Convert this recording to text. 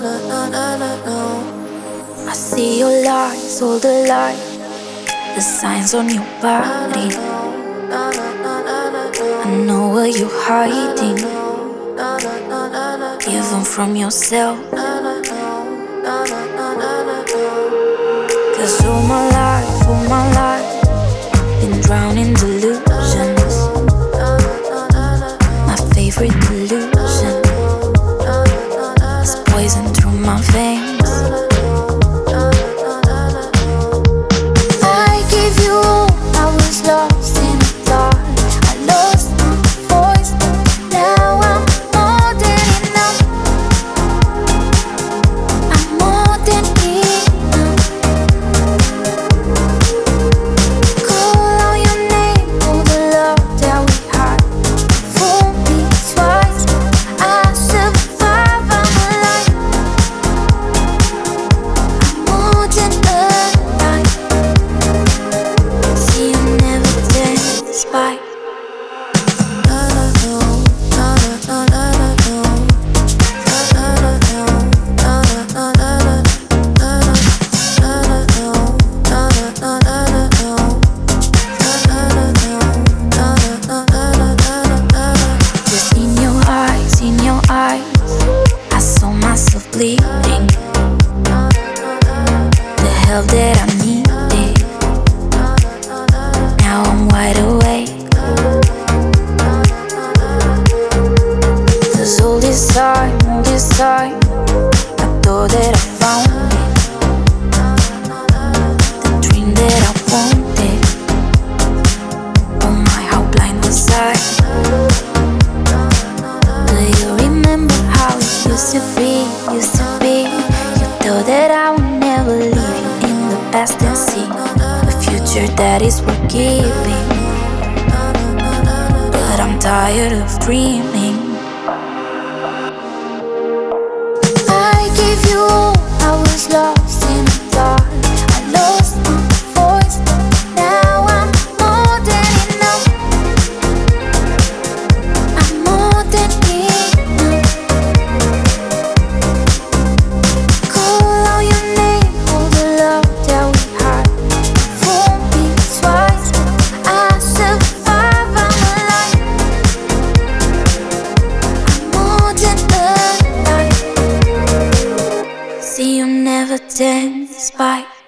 I see your lies, all the lies, the signs on your body. I know what you're hiding, even from yourself. 'Cause all my life, been drowned in delusions. My favorite delusion is poison through my veins. I gave you all, I was lost in the dark. I lost my voice, now I'm more than enough. I'm more than enough. Call out your name, all the love that we had. Fool me twice, I survive, I'm alive. I'm more than alive. See, you never despite. Just in your eyes, I saw myself bleeding. The help that I needed. Now I'm wide awake. 'Cause all this time, I thought that I found it. The dream that I wanted. Oh my, how blind was I? Do you remember how it used to be? You thought that I would never leave you in the past and see a future that is worth giving. But I'm tired of dreaming. I gave you all, I was lost in the dark. I lost my voice, now I'm more than enough. I'm more than enough. Call out your name, all the love that we had. Fool me twice, I survive, I'm alive. I'm more than alive. See, you never despite.